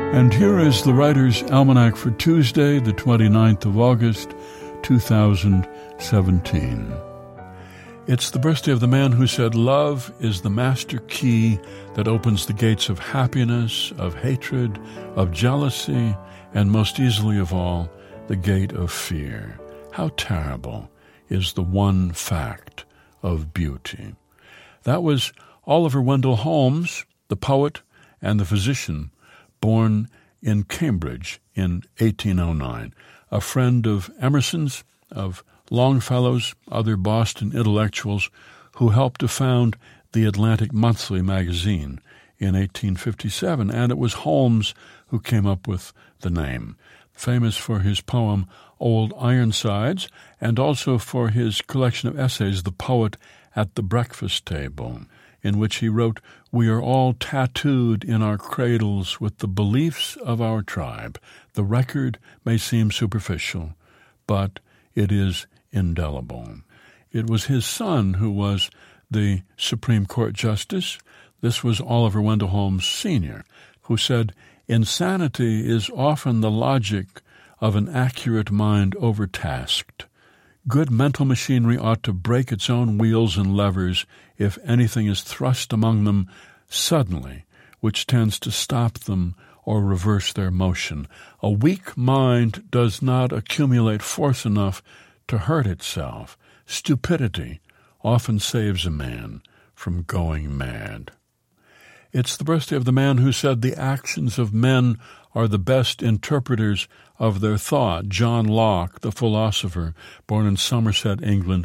And here is the Writer's Almanac for Tuesday, the 29th of August, 2017. It's the birthday of the man who said, "Love is the master key that opens the gates of happiness, of hatred, of jealousy, and most easily of all, the gate of fear. How terrible is the one fact of beauty." That was Oliver Wendell Holmes, the poet and the physician, born in Cambridge in 1809, a friend of Emerson's, of Longfellow's, other Boston intellectuals who helped to found the Atlantic Monthly magazine in 1857, and it was Holmes who came up with the name. Famous for his poem Old Ironsides, and also for his collection of essays, The Poet at the Breakfast Table, in which he wrote, "We are all tattooed in our cradles with the beliefs of our tribe. The record may seem superficial, but it is indelible." It was his son who was the Supreme Court Justice. This was Oliver Wendell Holmes Sr., who said, "Insanity is often the logic of an accurate mind overtasked. Good mental machinery ought to break its own wheels and levers if anything is thrust among them suddenly, which tends to stop them or reverse their motion. A weak mind does not accumulate force enough to hurt itself. Stupidity often saves a man from going mad." It's the birthday of the man who said the actions of men are the best interpreters of their thought, John Locke, the philosopher, born in Somerset, England,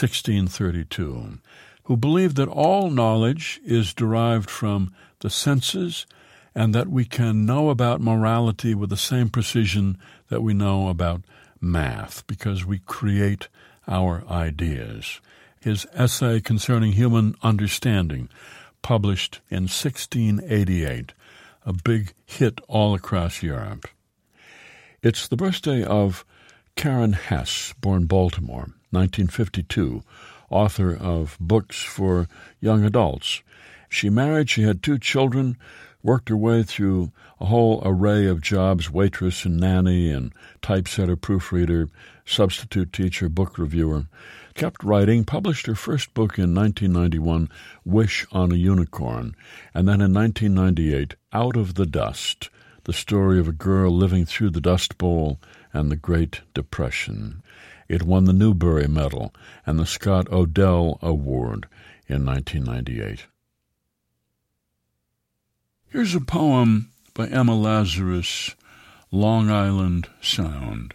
1632, who believed that all knowledge is derived from the senses and that we can know about morality with the same precision that we know about math, because we create our ideas. His essay concerning human understanding, published in 1688, a big hit all across Europe. It's the birthday of Karen Hess, born Baltimore, 1952, author of books for young adults. She married, she had 2 children, worked her way through a whole array of jobs, waitress and nanny and typesetter, proofreader, substitute teacher, book reviewer. Kept writing, published her first book in 1991, Wish on a Unicorn, and then in 1998, Out of the Dust, the story of a girl living through the Dust Bowl and the Great Depression. It won the Newbery Medal and the Scott Odell Award in 1998. Here's a poem by Emma Lazarus, Long Island Sound.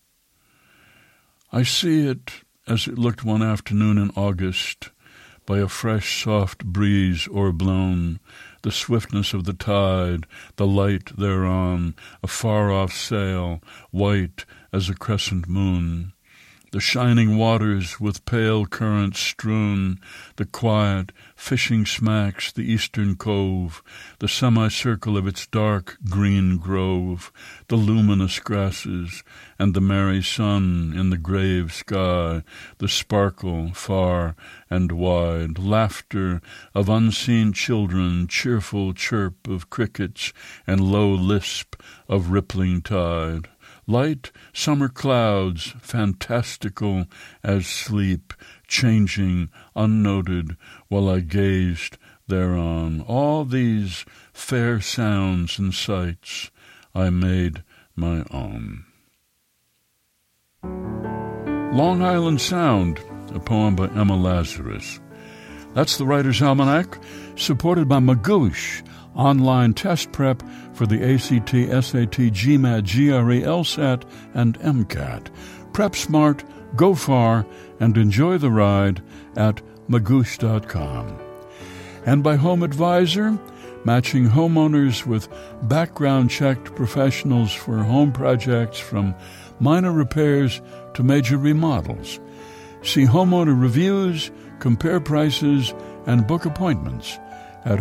I see it as it looked one afternoon in August, by a fresh, soft breeze o'erblown, the swiftness of the tide, the light thereon, a far-off sail, white as a crescent moon, the shining waters with pale currents strewn, the quiet fishing smacks the eastern cove, the semicircle of its dark green grove, the luminous grasses, and the merry sun in the grave sky, the sparkle far and wide, laughter of unseen children, cheerful chirp of crickets, and low lisp of rippling tide. Light summer clouds, fantastical as sleep, changing unnoted while I gazed thereon. All these fair sounds and sights I made my own. Long Island Sound, a poem by Emma Lazarus. That's the Writer's Almanac, supported by Magoosh, online test prep for the ACT, SAT, GMAT, GRE, LSAT, and MCAT. Prep smart, go far, and enjoy the ride at magoosh.com. And by Home Advisor, matching homeowners with background-checked professionals for home projects from minor repairs to major remodels. See homeowner reviews, compare prices, and book appointments at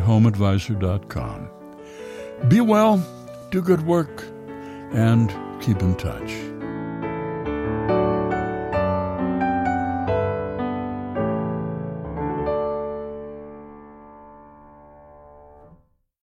homeadvisor.com. Be well, do good work, and keep in touch.